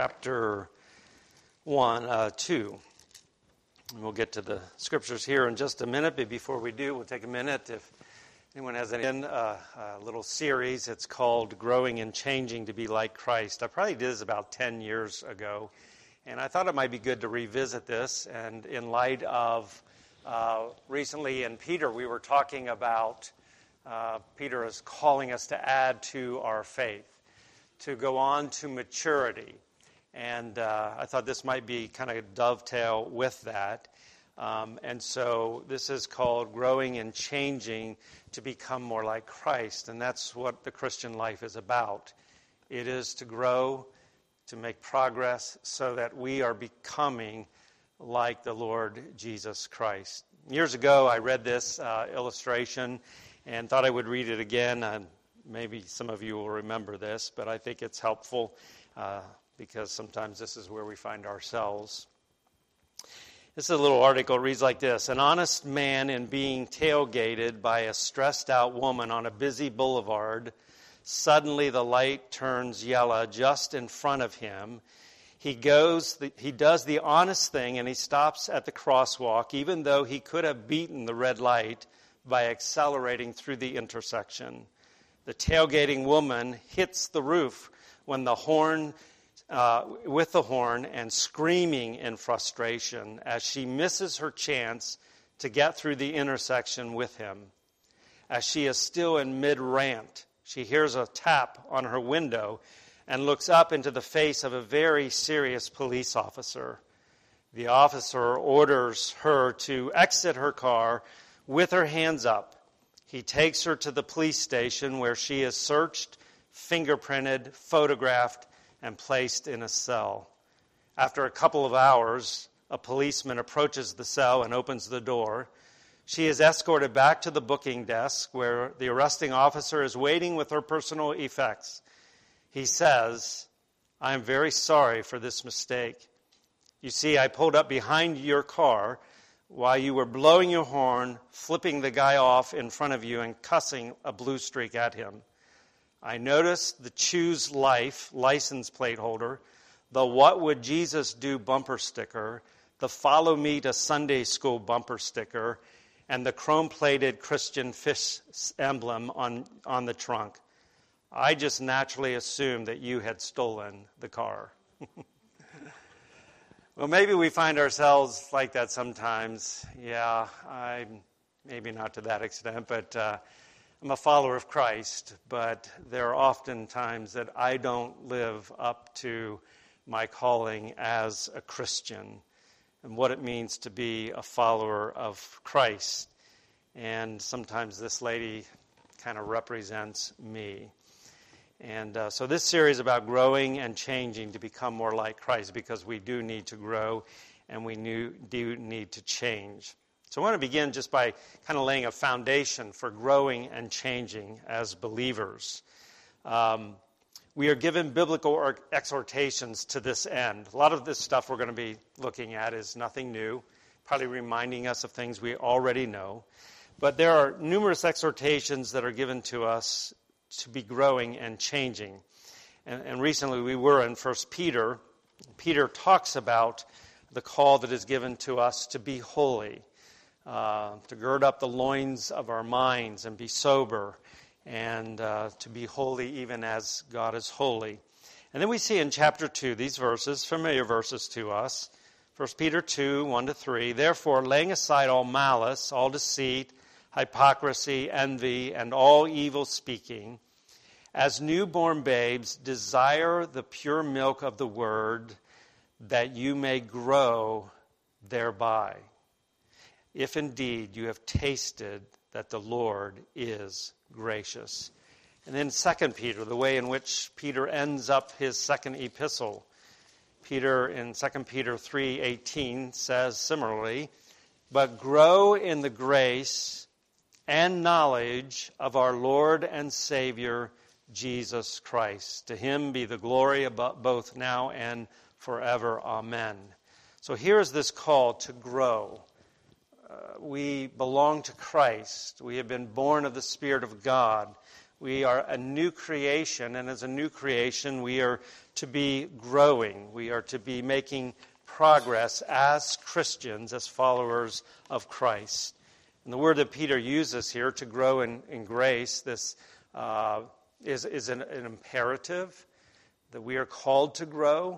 Chapter 2. And we'll get to the scriptures here in just a minute, but before we do, we'll take a minute. If anyone has a little series, it's called Growing and Changing to Be Like Christ. I probably did this about 10 years ago, and I thought it might be good to revisit this. And in light of recently in Peter, we were talking about Peter is calling us to add to our faith, to go on to maturity. And I thought this might be kind of dovetail with that. And so this is called Growing and Changing to Become More Like Christ. And that's what the Christian life is about. It is to grow, to make progress so that we are becoming like the Lord Jesus Christ. Years ago, I read this illustration and thought I would read it again. Maybe some of you will remember this, but I think it's helpful because sometimes this is where we find ourselves. This is a little article. It reads like this. An honest man in being tailgated by a stressed-out woman on a busy boulevard. Suddenly the light turns yellow just in front of him. He does the honest thing, and he stops at the crosswalk, even though he could have beaten the red light by accelerating through the intersection. The tailgating woman hits the roof with the horn and screaming in frustration as she misses her chance to get through the intersection with him. As she is still in mid-rant, she hears a tap on her window and looks up into the face of a very serious police officer. The officer orders her to exit her car with her hands up. He takes her to the police station where she is searched, fingerprinted, photographed, and placed in a cell. After a couple of hours, a policeman approaches the cell and opens the door. She is escorted back to the booking desk where the arresting officer is waiting with her personal effects. He says, "I am very sorry for this mistake. You see, I pulled up behind your car while you were blowing your horn, flipping the guy off in front of you and cussing a blue streak at him. I noticed the Choose Life license plate holder, the What Would Jesus Do bumper sticker, the Follow Me to Sunday School bumper sticker, and the chrome-plated Christian fish emblem on the trunk. I just naturally assumed that you had stolen the car." Well, maybe we find ourselves like that sometimes. Yeah, maybe not to that extent, but I'm a follower of Christ, but there are often times that I don't live up to my calling as a Christian and what it means to be a follower of Christ. And sometimes this lady kind of represents me. And so this series is about growing and changing to become more like Christ, because we do need to grow and we do need to change. So I want to begin just by kind of laying a foundation for growing and changing as believers. We are given biblical exhortations to this end. A lot of this stuff we're going to be looking at is nothing new, probably reminding us of things we already know. But there are numerous exhortations that are given to us to be growing and changing. And recently we were in 1 Peter. Peter talks about the call that is given to us to be holy, to gird up the loins of our minds and be sober, and to be holy even as God is holy. And then we see in chapter 2 these verses, familiar verses to us. 1 Peter 2, 1-3, "Therefore, laying aside all malice, all deceit, hypocrisy, envy, and all evil speaking, as newborn babes, desire the pure milk of the word, that you may grow thereby, if indeed you have tasted that the Lord is gracious." And then 2 Peter, the way in which Peter ends up his second epistle. Peter in 2 Peter 3:18 says similarly, "But grow in the grace and knowledge of our Lord and Savior, Jesus Christ. To him be the glory both now and forever. Amen." So here is this call to grow. We belong to Christ. We have been born of the Spirit of God. We are a new creation, and as a new creation, we are to be growing. We are to be making progress as Christians, as followers of Christ. And the word that Peter uses here, to grow in grace, this is an imperative that we are called to grow.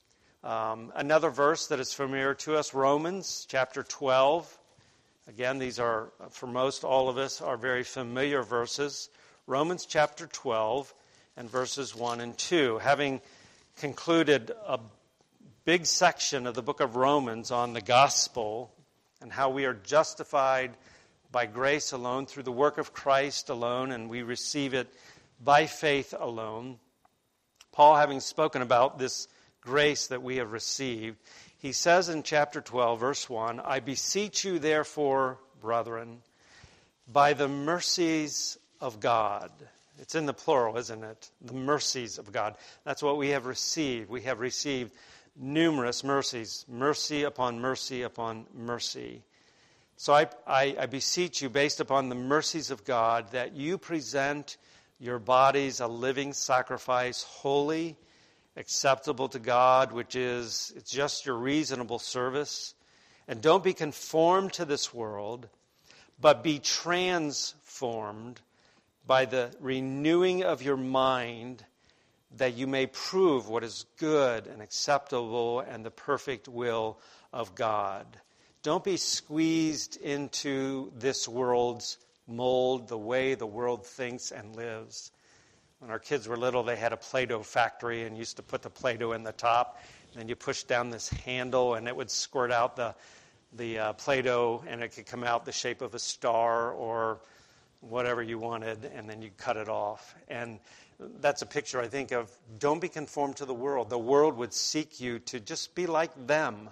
Another verse that is familiar to us, Romans chapter 12. Again, these are, for most all of us, are very familiar verses. Romans chapter 12 and verses 1 and 2. Having concluded a big section of the book of Romans on the gospel and how we are justified by grace alone, through the work of Christ alone, and we receive it by faith alone. Paul, having spoken about this grace that we have received, he says in chapter 12, verse 1, I beseech you therefore, brethren, by the mercies of God. It's in the plural, isn't it? The mercies of God. That's what we have received. We have received numerous mercies, mercy upon mercy upon mercy. So I beseech you, based upon the mercies of God, that you present your bodies a living sacrifice, holy, acceptable to God, which is, it's just your reasonable service. And don't be conformed to this world, but be transformed by the renewing of your mind, that you may prove what is good and acceptable and the perfect will of God. Don't be squeezed into this world's mold, the way the world thinks and lives. When our kids were little, they had a Play-Doh factory and used to put the Play-Doh in the top. And then you push down this handle and it would squirt out the Play-Doh, and it could come out the shape of a star or whatever you wanted, and then you cut it off. And that's a picture, I think, of don't be conformed to the world. The world would seek you to just be like them.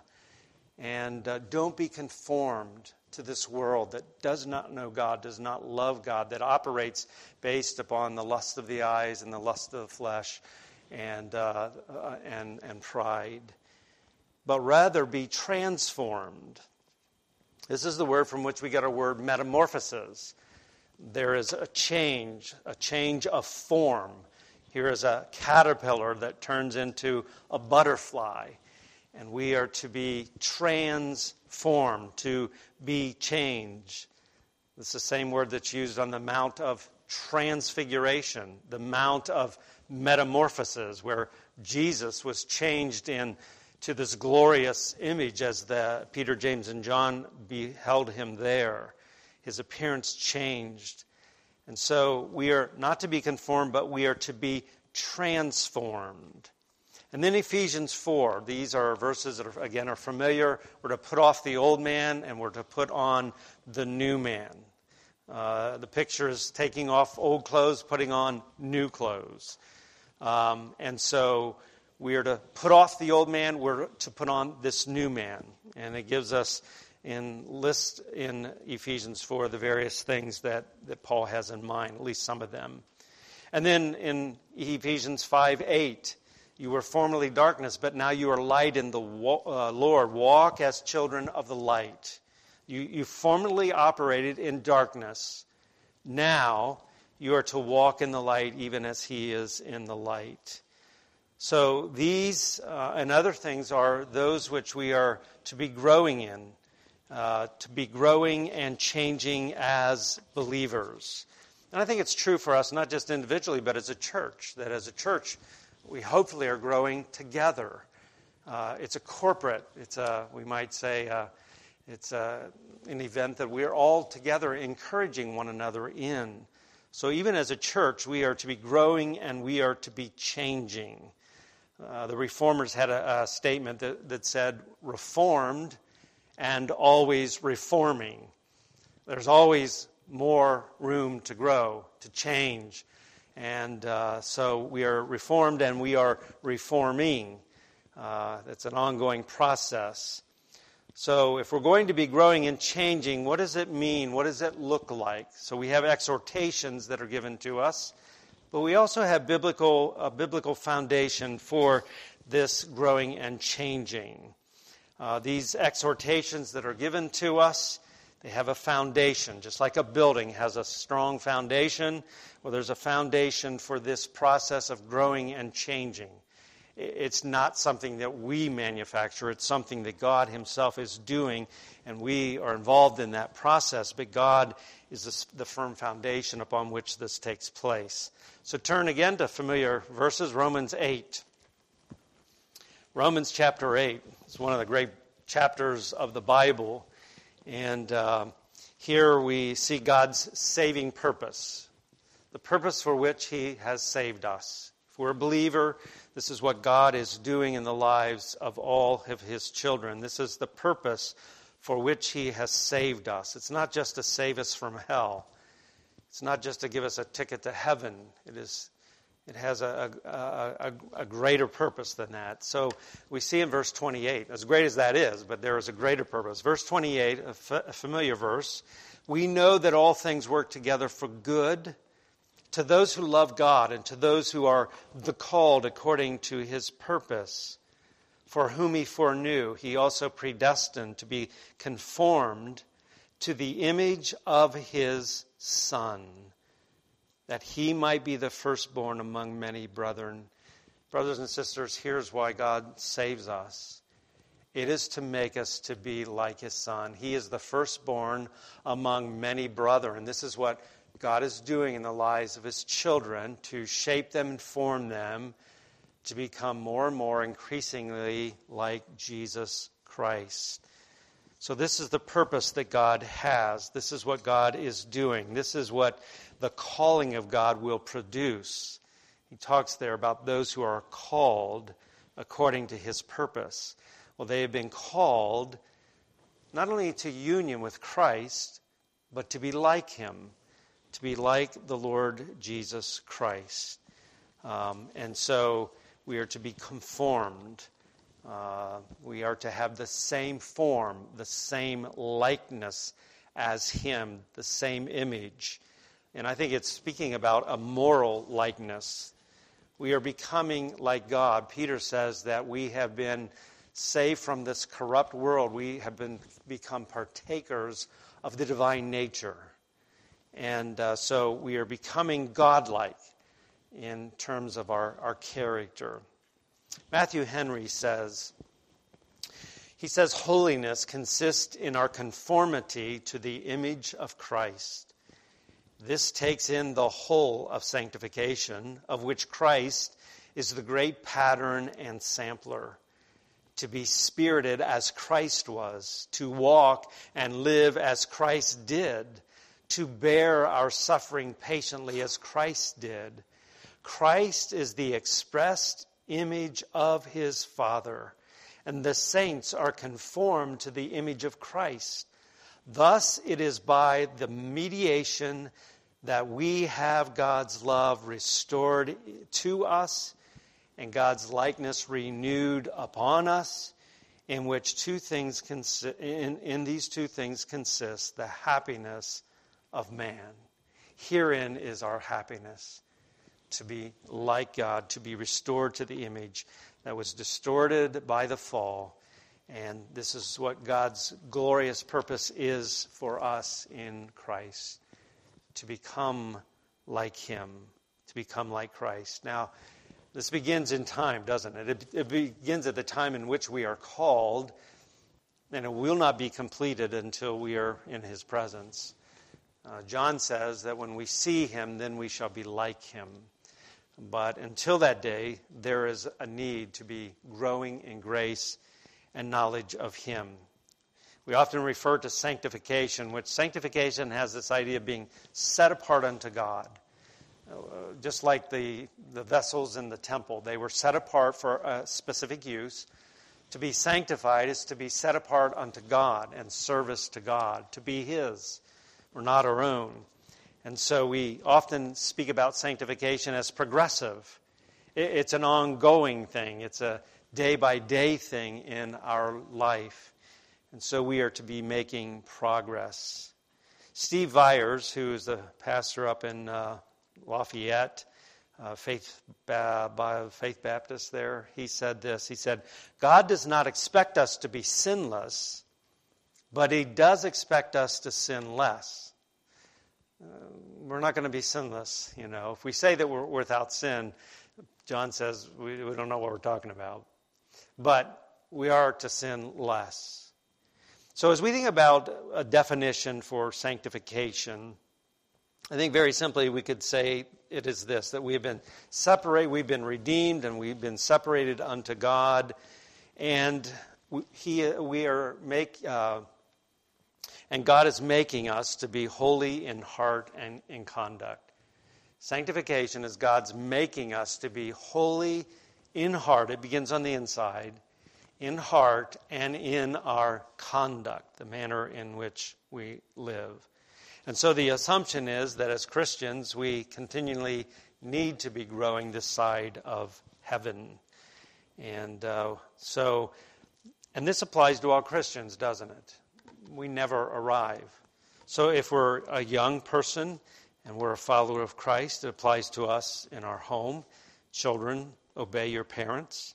And don't be conformed to this world that does not know God, does not love God, that operates based upon the lust of the eyes and the lust of the flesh and pride. But rather be transformed. This is the word from which we get our word metamorphosis. There is a change of form. Here is a caterpillar that turns into a butterfly. And we are to be transformed, to be changed. It's the same word that's used on the Mount of Transfiguration, the Mount of Metamorphosis, where Jesus was changed into this glorious image as Peter, James, and John beheld him there. His appearance changed. And so we are not to be conformed, but we are to be transformed. And then Ephesians 4, these are verses that are familiar. We're to put off the old man and we're to put on the new man. The picture is taking off old clothes, putting on new clothes. And so we are to put off the old man, we're to put on this new man. And it gives us in Ephesians 4 the various things that Paul has in mind, at least some of them. And then in Ephesians 5:8, you were formerly darkness, but now you are light in the Lord. Walk as children of the light. You formerly operated in darkness. Now you are to walk in the light, even as he is in the light. So these and other things are those which we are to be growing in, to be growing and changing as believers. And I think it's true for us, not just individually, but as a church, that as a church, we hopefully are growing together. It's a corporate, we might say, it's an event that we're all together encouraging one another in. So even as a church, we are to be growing and we are to be changing. The Reformers had a statement that said, reformed and always reforming. There's always more room to grow, to change. And so we are reformed and we are reforming. It's an ongoing process. So if we're going to be growing and changing, what does it mean? What does it look like? So we have exhortations that are given to us, but we also have a biblical foundation for this growing and changing. These exhortations that are given to us, They have a foundation, just like a building has a strong foundation. Well, there's a foundation for this process of growing and changing. It's not something that we manufacture. It's something that God himself is doing, and we are involved in that process. But God is the firm foundation upon which this takes place. So turn again to familiar verses, Romans 8. Romans chapter 8 is one of the great chapters of the Bible. And here we see God's saving purpose, the purpose for which he has saved us. If we're a believer, this is what God is doing in the lives of all of his children. This is the purpose for which he has saved us. It's not just to save us from hell. It's not just to give us a ticket to heaven. It has a greater purpose than that. So we see in verse 28, as great as that is, but there is a greater purpose. Verse 28, a familiar verse, we know that all things work together for good to those who love God and to those who are the called according to his purpose. For whom he foreknew, he also predestined to be conformed to the image of his Son, that he might be the firstborn among many brethren. Brothers and sisters, here's why God saves us. It is to make us to be like his Son. He is the firstborn among many brethren. This is what God is doing in the lives of his children, to shape them and form them to become more and more increasingly like Jesus Christ. So this is the purpose that God has. This is what God is doing. This is what the calling of God will produce. He talks there about those who are called according to his purpose. Well, they have been called not only to union with Christ, but to be like him, to be like the Lord Jesus Christ. And so we are to be conformed. We are to have the same form, the same likeness as him, the same image. And I think it's speaking about a moral likeness. We are becoming like God. Peter says that we have been saved from this corrupt world. We have become partakers of the divine nature. And so we are becoming godlike in terms of our character. Matthew Henry says, holiness consists in our conformity to the image of Christ. This takes in the whole of sanctification, of which Christ is the great pattern and sampler. To be spirited as Christ was, to walk and live as Christ did, to bear our suffering patiently as Christ did. Christ is the expressed image of his Father, and the saints are conformed to the image of Christ. Thus it is by the mediation that we have God's love restored to us and God's likeness renewed upon us, in which in these two things consist the happiness of man. Herein is our happiness, to be like God, to be restored to the image that was distorted by the fall. And this is what God's glorious purpose is for us in Christ, to become like him, to become like Christ. Now, this begins in time, doesn't it? It begins at the time in which we are called, and it will not be completed until we are in his presence. John says that when we see him, then we shall be like him. But until that day, there is a need to be growing in grace and knowledge of him. We often refer to sanctification, which sanctification has this idea of being set apart unto God. Just like the vessels in the temple, they were set apart for a specific use. To be sanctified is to be set apart unto God and service to God, to be his. We're not our own. And so we often speak about sanctification as progressive. It's an ongoing thing. It's a day-by-day thing in our life. And so we are to be making progress. Steve Viers, who is the pastor up in Lafayette, Faith Baptist there, he said this. He said, God does not expect us to be sinless, But he does expect us to sin less. We're not going to be sinless, If we say that we're without sin, John says we don't know what we're talking about. But we are to sin less. So as we think about a definition for sanctification, I think very simply we could say it is this, that we have been separated, we've been redeemed, and we've been separated unto God, and and God is making us to be holy in heart and in conduct. Sanctification is God's making us to be holy in heart. It begins on the inside, in heart and in our conduct, the manner in which we live. And so the assumption is that as Christians, we continually need to be growing this side of heaven. And and this applies to all Christians, doesn't it? We never arrive. So if we're a young person and we're a follower of Christ, it applies to us in our home. Children, obey your parents.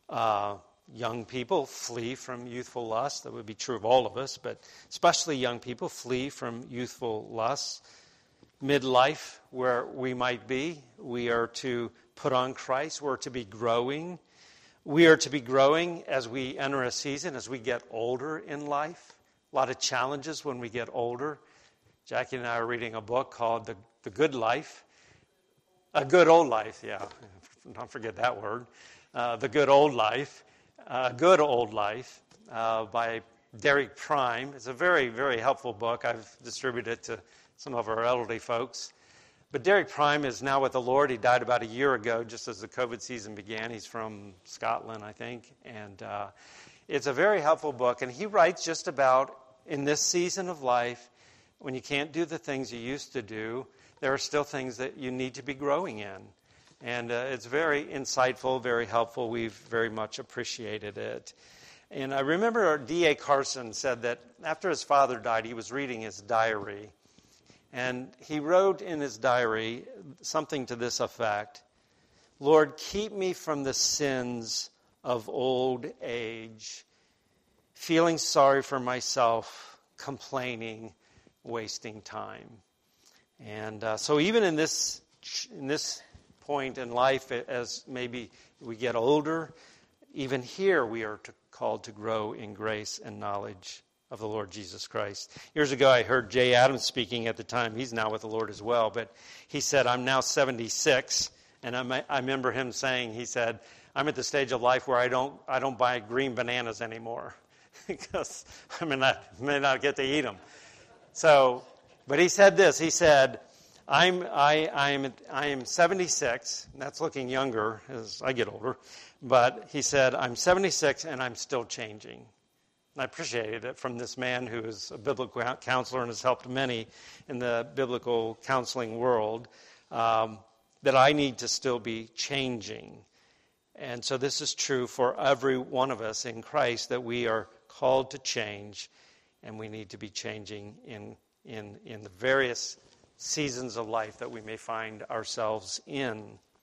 Young people, flee from youthful lust. That would be true of all of us, but especially young people, flee from youthful lusts. Midlife, where we might be, we are to put on Christ. We're to be growing. We are to be growing as we enter a season, as we get older in life. A lot of challenges when we get older. Jackie and I are reading a book called The Good Life. A Good Old Life, yeah. Don't forget that word. The Good Old Life. Good Old Life by Derek Prime. It's a very, very helpful book. I've distributed it to some of our elderly folks. But Derek Prime is now with the Lord. He died about a year ago, just as the COVID season began. He's from Scotland, I think. And it's a very helpful book. And he writes just about, in this season of life, when you can't do the things you used to do, there are still things that you need to be growing in. And it's very insightful, very helpful. We've very much appreciated it. And I remember D.A. Carson said that after his father died, he was reading his diary. And he wrote in his diary something to this effect: Lord, keep me from the sins of old age, feeling sorry for myself, complaining, wasting time. And so even in this point in life, as maybe we get older, even here we are called to grow in grace and knowledge of the Lord Jesus Christ. Years ago, I heard Jay Adams speaking at the time. He's now with the Lord as well, but he said, I'm now 76, and I remember him saying, he said, I'm at the stage of life where I don't buy green bananas anymore because I may not get to eat them. So, but he said this. He said, I am 76, and that's looking younger as I get older, but he said, I'm 76 and I'm still changing. And I appreciated it from this man who is a biblical counselor and has helped many in the biblical counseling world, that I need to still be changing. And so this is true for every one of us in Christ, that we are called to change, and we need to be changing in the various seasons of life that we may find ourselves in.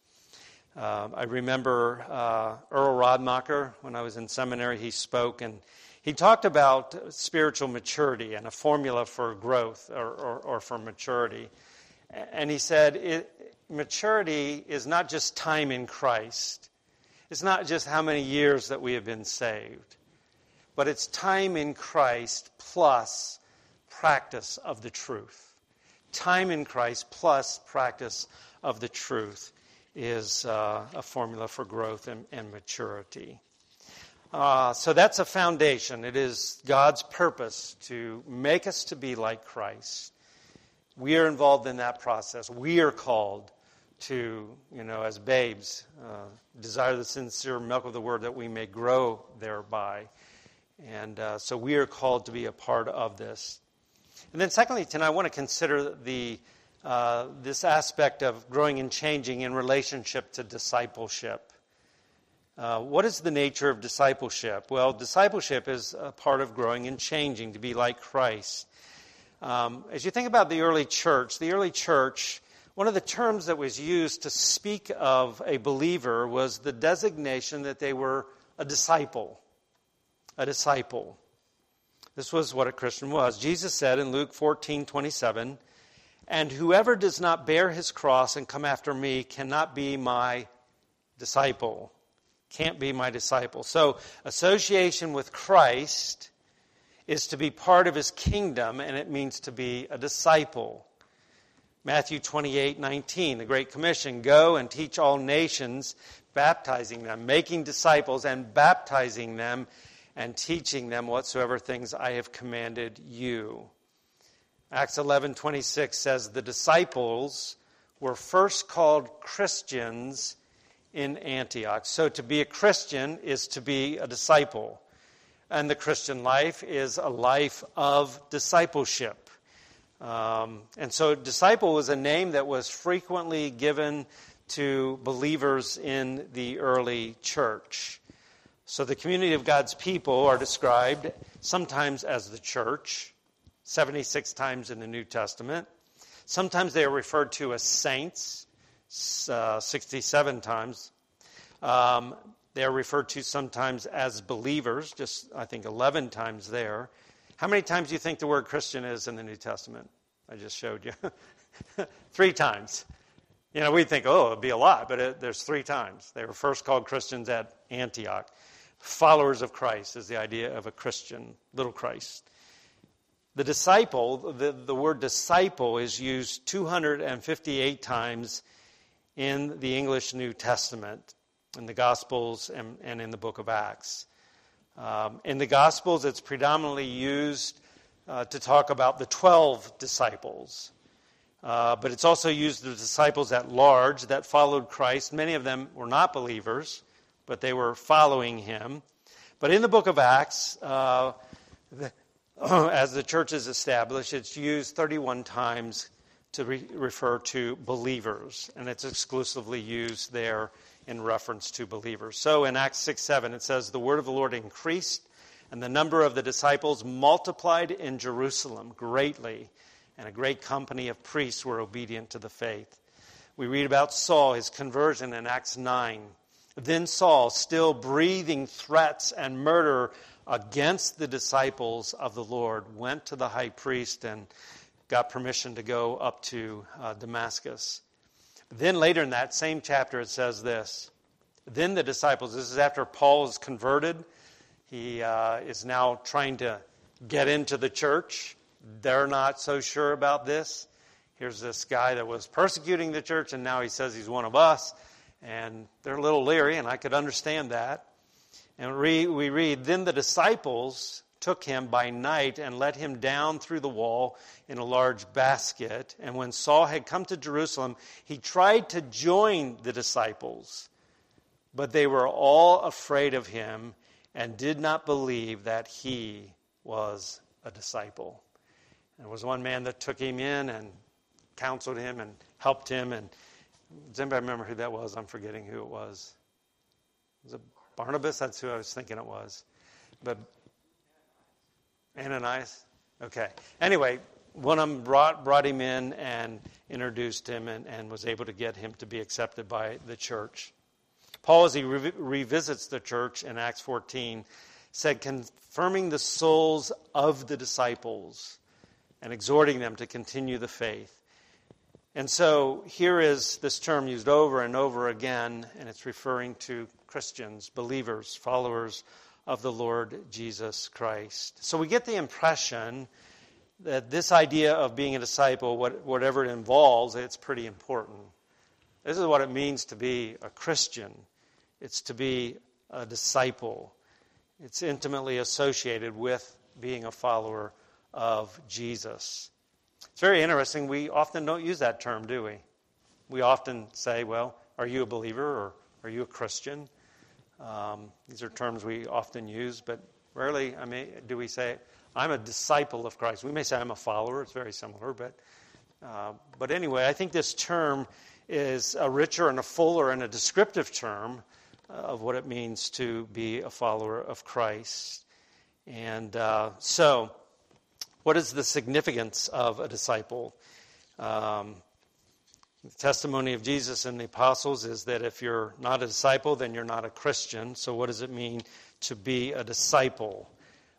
I remember Earl Rodmacher, when I was in seminary, he spoke, and he talked about spiritual maturity and a formula for growth or for maturity. And he said, maturity is not just time in Christ. It's not just how many years that we have been saved. But it's time in Christ plus practice of the truth. Time in Christ plus practice of the truth is a formula for growth and maturity. So that's a foundation. It is God's purpose to make us to be like Christ. We are involved in that process. We are called to, as babes, desire the sincere milk of the word that we may grow thereby. And so we are called to be a part of this. And then secondly, tonight I want to consider this aspect of growing and changing in relationship to discipleship. What is the nature of discipleship? Well, discipleship is a part of growing and changing to be like Christ. As you think about the early church, one of the terms that was used to speak of a believer was the designation that they were a disciple. A disciple. This was what a Christian was. Jesus said in Luke 14:27, "And whoever does not bear his cross and come after me cannot be my disciple." Can't be my disciple. So association with Christ is to be part of his kingdom, and it means to be a disciple. Matthew 28:19, the Great Commission, "Go and teach all nations, baptizing them, making disciples and baptizing them, and teaching them whatsoever things I have commanded you." Acts 11:26 says the disciples were first called Christians in Antioch. So to be a Christian is to be a disciple. And the Christian life is a life of discipleship. And so disciple was a name that was frequently given to believers in the early church. So the community of God's people are described sometimes as the church, 76 times in the New Testament. Sometimes they are referred to as saints, 67 times. They are referred to sometimes as believers, just I think 11 times there. How many times do you think the word Christian is in the New Testament? I just showed you. 3 times. We think, it'd be a lot, but there's 3 times. They were first called Christians at Antioch. Followers of Christ is the idea of a Christian, little Christ. The disciple, the word disciple is used 258 times in the English New Testament, in the Gospels and in the book of Acts. In the Gospels, it's predominantly used to talk about the 12 disciples. But it's also used the disciples at large that followed Christ. Many of them were not believers, but they were following him. But in the book of Acts, as the church is established, it's used 31 times to refer to believers. And it's exclusively used there in reference to believers. So in Acts 6:7, it says, "The word of the Lord increased, and the number of the disciples multiplied in Jerusalem greatly, and a great company of priests were obedient to the faith." We read about Saul, his conversion in Acts 9. Then Saul, still breathing threats and murder against the disciples of the Lord, went to the high priest and got permission to go up to Damascus. Then later in that same chapter it says this, "Then the disciples," this is after Paul is converted, he is now trying to get into the church. They're not so sure about this. Here's this guy that was persecuting the church, and now he says he's one of us. And they're a little leery, and I could understand that. And we read, "Then the disciples took him by night and let him down through the wall in a large basket. And when Saul had come to Jerusalem, he tried to join the disciples. But they were all afraid of him and did not believe that he was a disciple." There was one man that took him in and counseled him and helped him. And does anybody remember who that was? I'm forgetting who it was. Was it Barnabas? That's who I was thinking it was. But Ananias? Okay. Anyway, one of them brought him in and introduced him and was able to get him to be accepted by the church. Paul, as he revisits the church in Acts 14, said, confirming the souls of the disciples and exhorting them to continue the faith. And so here is this term used over and over again, and it's referring to Christians, believers, followers of the Lord Jesus Christ. So we get the impression that this idea of being a disciple, whatever it involves, it's pretty important. This is what it means to be a Christian. It's to be a disciple. It's intimately associated with being a follower of Jesus. It's very interesting. We often don't use that term, do we? We often say, well, are you a believer or are you a Christian? These are terms we often use, but rarely do we say, I'm a disciple of Christ. We may say I'm a follower. It's very similar. But anyway, I think this term is a richer and a fuller and a descriptive term of what it means to be a follower of Christ. And so, what is the significance of a disciple? The testimony of Jesus and the apostles is that if you're not a disciple, then you're not a Christian. So what does it mean to be a disciple?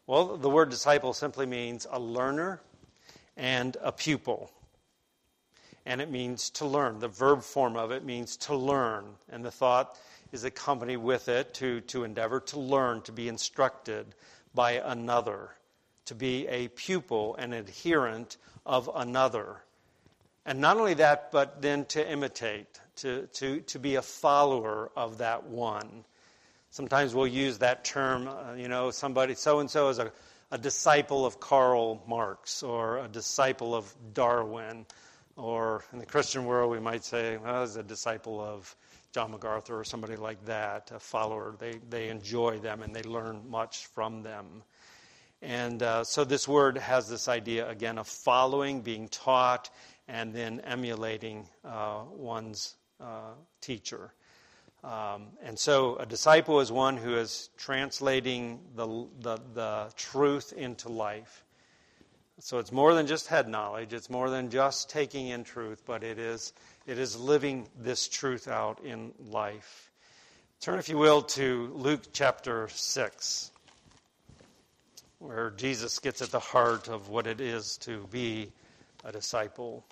Well, the word disciple simply means a learner and a pupil. And it means to learn. The verb form of it means to learn. And the thought is accompanied with it to endeavor to learn, to be instructed by another, to be a pupil, an adherent of another. And not only that, but then to imitate, to be a follower of that one. Sometimes we'll use that term, somebody, so-and-so is a disciple of Karl Marx, or a disciple of Darwin, or in the Christian world we might say, well, he's a disciple of John MacArthur or somebody like that, a follower. They enjoy them and they learn much from them. And so this word has this idea, again, of following, being taught, and then emulating one's teacher. And so a disciple is one who is translating the truth into life. So it's more than just head knowledge. It's more than just taking in truth, but it is living this truth out in life. Turn, if you will, to Luke chapter 6, where Jesus gets at the heart of what it is to be a disciple.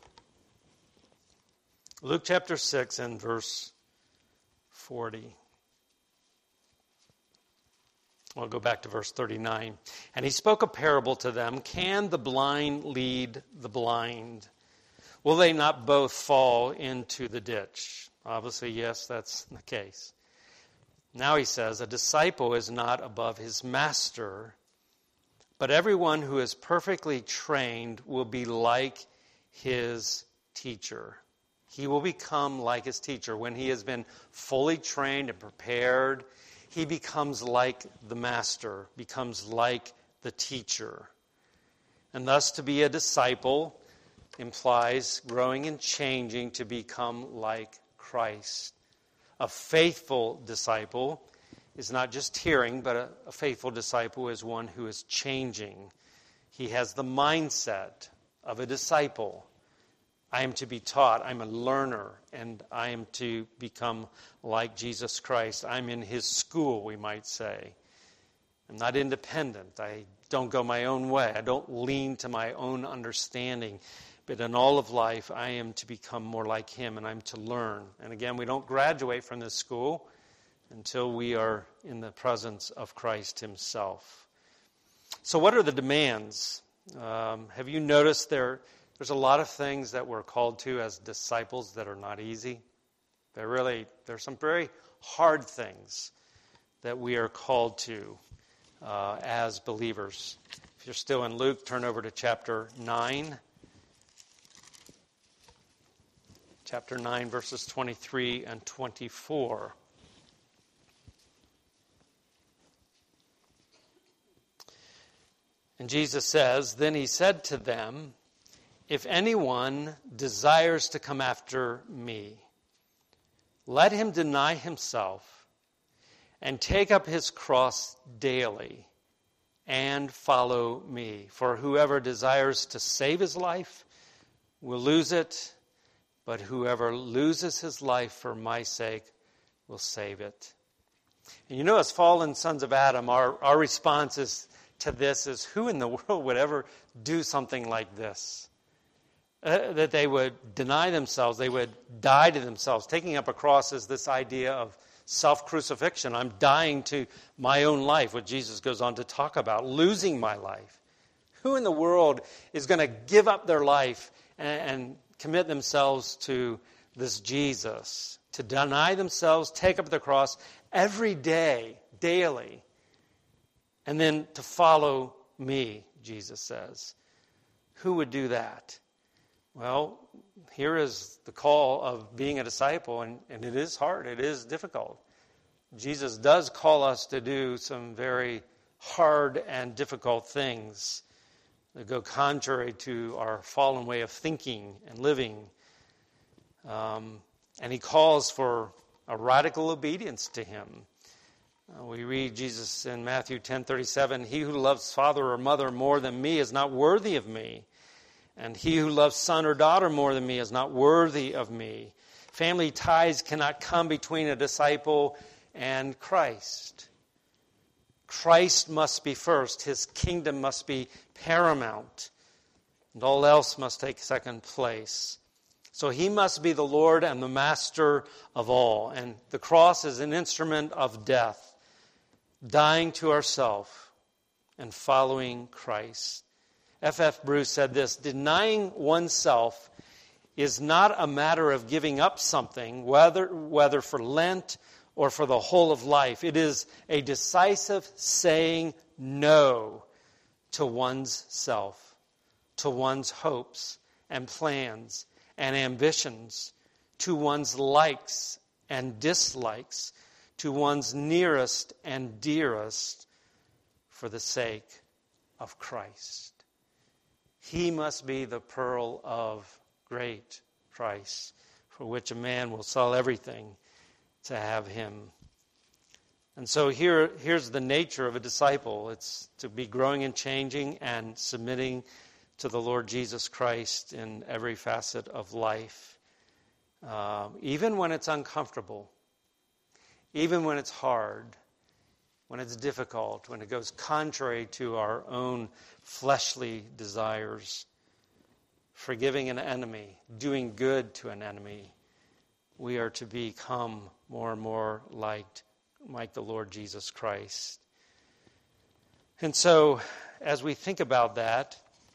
Luke chapter 6 and verse 40. We'll go back to verse 39. And he spoke a parable to them. Can the blind lead the blind? Will they not both fall into the ditch? Obviously, yes, that's the case. Now he says, a disciple is not above his master, but everyone who is perfectly trained will be like his teacher. He will become like his teacher. When he has been fully trained and prepared, he becomes like the master, becomes like the teacher. And thus to be a disciple implies growing and changing to become like Christ. A faithful disciple is not just hearing, but a faithful disciple is one who is changing. He has the mindset of a disciple. I am to be taught. I'm a learner, and I am to become like Jesus Christ. I'm in his school, we might say. I'm not independent. I don't go my own way. I don't lean to my own understanding. But in all of life, I am to become more like him, and I'm to learn. And again, we don't graduate from this school until we are in the presence of Christ himself. So what are the demands? Have you noticed there's a lot of things that we're called to as disciples that are not easy? There's some very hard things that we are called to as believers. If you're still in Luke, turn over to chapter 9. Chapter 9, verses 23 and 24. And Jesus says, then he said to them, if anyone desires to come after me, let him deny himself and take up his cross daily and follow me. For whoever desires to save his life will lose it, but whoever loses his life for my sake will save it. And as fallen sons of Adam, our response to this is, who in the world would ever do something like this? That they would deny themselves, they would die to themselves. Taking up a cross is this idea of self-crucifixion. I'm dying to my own life, what Jesus goes on to talk about, losing my life. Who in the world is going to give up their life and commit themselves to this Jesus? To deny themselves, take up the cross every day, daily, and then to follow me, Jesus says. Who would do that? Well, here is the call of being a disciple, and it is hard. It is difficult. Jesus does call us to do some very hard and difficult things that go contrary to our fallen way of thinking and living. And he calls for a radical obedience to him. We read Jesus in Matthew 10:37, he who loves father or mother more than me is not worthy of me. And he who loves son or daughter more than me is not worthy of me. Family ties cannot come between a disciple and Christ. Christ must be first. His kingdom must be paramount. And all else must take second place. So he must be the Lord and the master of all. And the cross is an instrument of death, dying to ourselves and following Christ. F.F. Bruce said this: denying oneself is not a matter of giving up something, whether for Lent or for the whole of life. It is a decisive saying no to one's self, to one's hopes and plans and ambitions, to one's likes and dislikes, to one's nearest and dearest, for the sake of Christ. He must be the pearl of great price, for which a man will sell everything to have him. And so here's the nature of a disciple. It's to be growing and changing and submitting to the Lord Jesus Christ in every facet of life. Even when it's uncomfortable, even when it's hard, when it's difficult, when it goes contrary to our own fleshly desires. Forgiving an enemy, doing good to an enemy, we are to become more and more like the Lord Jesus Christ. And so, as we think about that,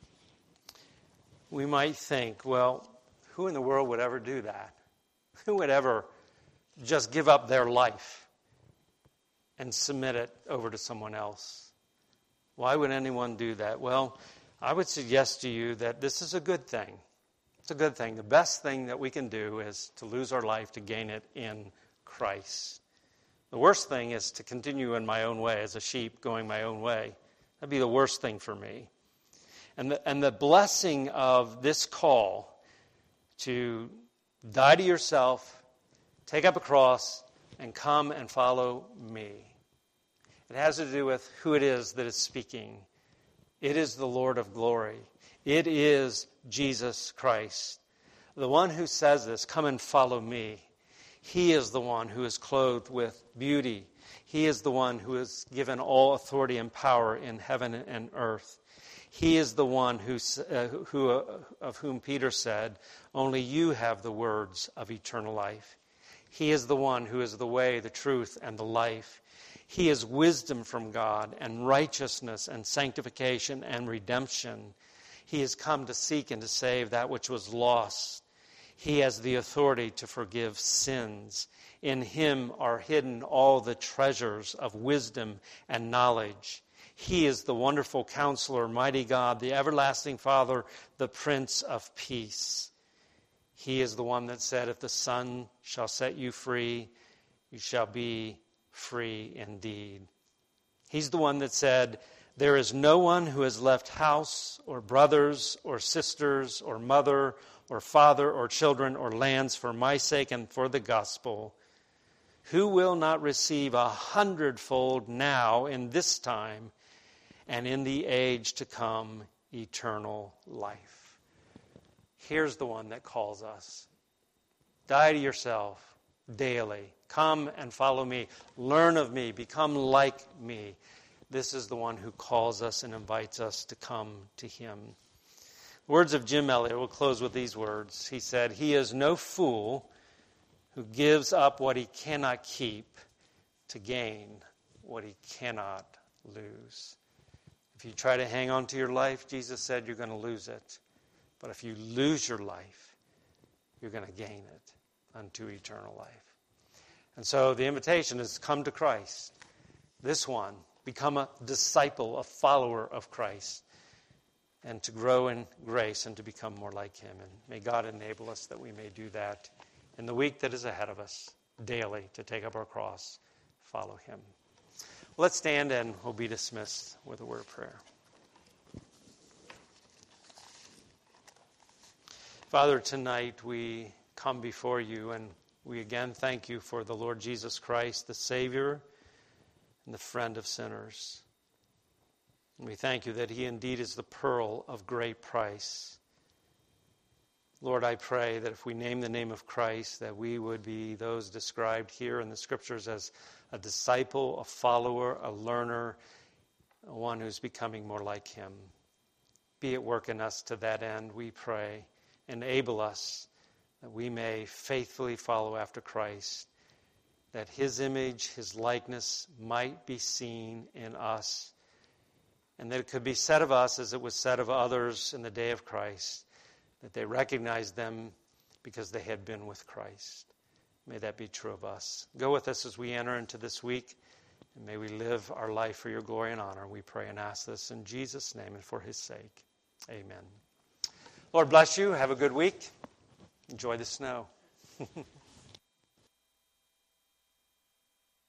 we might think, well, who in the world would ever do that? Who would ever just give up their life and submit it over to someone else? Why would anyone do that? Well, I would suggest to you that this is a good thing. It's a good thing. The best thing that we can do is to lose our life to gain it in Christ. The worst thing is to continue in my own way, as a sheep going my own way. That'd be the worst thing for me. And the blessing of this call to die to yourself, take up a cross, and come and follow me. It has to do with who it is that is speaking. It is the Lord of glory. It is Jesus Christ. The one who says this, come and follow me. He is the one who is clothed with beauty. He is the one who is given all authority and power in heaven and earth. He is the one of whom Peter said, only you have the words of eternal life. He is the one who is the way, the truth, and the life. He is wisdom from God and righteousness and sanctification and redemption. He has come to seek and to save that which was lost. He has the authority to forgive sins. In him are hidden all the treasures of wisdom and knowledge. He is the wonderful Counselor, mighty God, the everlasting Father, the Prince of Peace. He is the one that said, if the Son shall set you free, you shall be free indeed. He's the one that said, there is no one who has left house or brothers or sisters or mother or father or children or lands for my sake and for the gospel, who will not receive 100-fold now in this time and in the age to come eternal life. Here's the one that calls us. Die to yourself daily. Come and follow me. Learn of me. Become like me. This is the one who calls us and invites us to come to him. The words of Jim Elliot, we'll close with these words. He said, he is no fool who gives up what he cannot keep to gain what he cannot lose. If you try to hang on to your life, Jesus said you're going to lose it. But if you lose your life, you're going to gain it unto eternal life. And so the invitation is come to Christ. This one, become a disciple, a follower of Christ, and to grow in grace and to become more like him. And may God enable us that we may do that in the week that is ahead of us, daily, to take up our cross, follow him. Let's stand and we'll be dismissed with a word of prayer. Father, tonight we come before you and we again thank you for the Lord Jesus Christ, the Savior and the friend of sinners. And we thank you that he indeed is the pearl of great price. Lord, I pray that if we name the name of Christ, that we would be those described here in the Scriptures as a disciple, a follower, a learner, one who's becoming more like him. Be at work in us to that end, we pray. Enable us that we may faithfully follow after Christ, that his image, his likeness might be seen in us, and that it could be said of us as it was said of others in the day of Christ, that they recognized them because they had been with Christ. May that be true of us. Go with us as we enter into this week, and may we live our life for your glory and honor. We pray and ask this in Jesus' name and for his sake. Amen. Lord bless you. Have a good week. Enjoy the snow.